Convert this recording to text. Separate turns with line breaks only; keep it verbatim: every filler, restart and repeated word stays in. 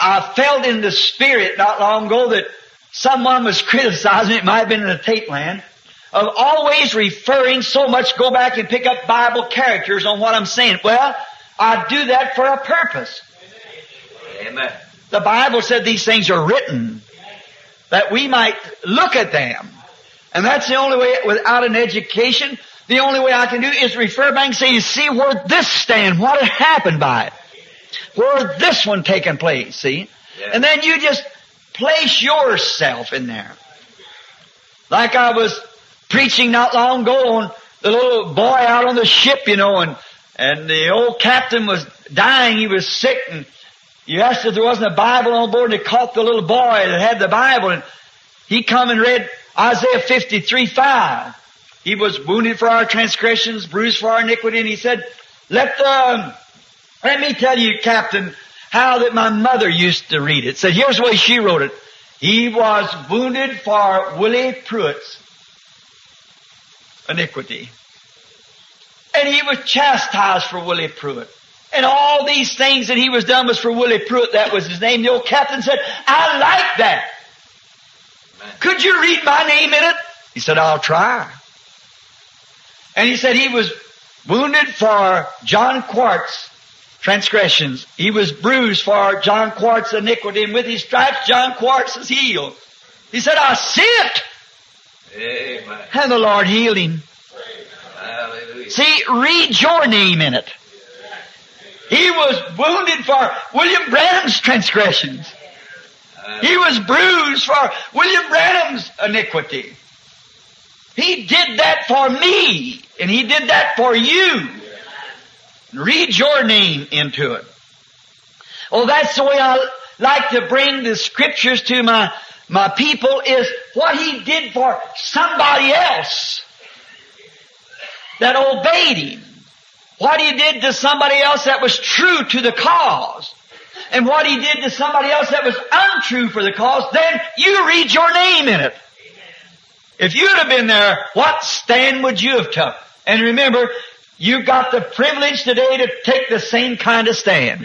I felt in the spirit not long ago that someone was criticizing, it might have been in the tape land, of always referring so much, go back and pick up Bible characters on what I'm saying. Well, I do that for a purpose.
Amen.
The Bible said these things are written, that we might look at them. And that's the only way, without an education, the only way I can do is refer back and say, you see where this stand, what had happened by it. Where this one taken place, see?
Yeah.
And then you just place yourself in there. Like I was preaching not long ago on the little boy out on the ship, you know, and, and the old captain was dying, he was sick, and you asked if there wasn't a Bible on board, and they caught the little boy that had the Bible, and he come and read Isaiah fifty-three five. He was wounded for our transgressions, bruised for our iniquity, and he said, let the, let me tell you, Captain, how that my mother used to read it. Said, here's the way she wrote it. He was wounded for Willie Pruitt's iniquity. And he was chastised for Willie Pruitt. And all these things that he was done was for Willie Pruitt. That was his name. The old captain said, I like that. Amen. Could you read my name in it? He said, I'll try. And he said he was wounded for John Quart's transgressions. He was bruised for John Quart's iniquity. And with his stripes, John Quartz is healed. He said, I see it.
Amen.
And the Lord healed him.
Hallelujah.
See, read your name in it. He was wounded for William Branham's transgressions. He was bruised for William Branham's iniquity. He did that for me, and He did that for you. Read your name into it. Oh, that's the way I like to bring the Scriptures to my, my people, is what He did for somebody else that obeyed Him. What He did to somebody else that was true to the cause. And what He did to somebody else that was untrue for the cause, then you read your name in it. If you'd have been there, what stand would you have took? And remember, you've got the privilege today to take the same kind of stand.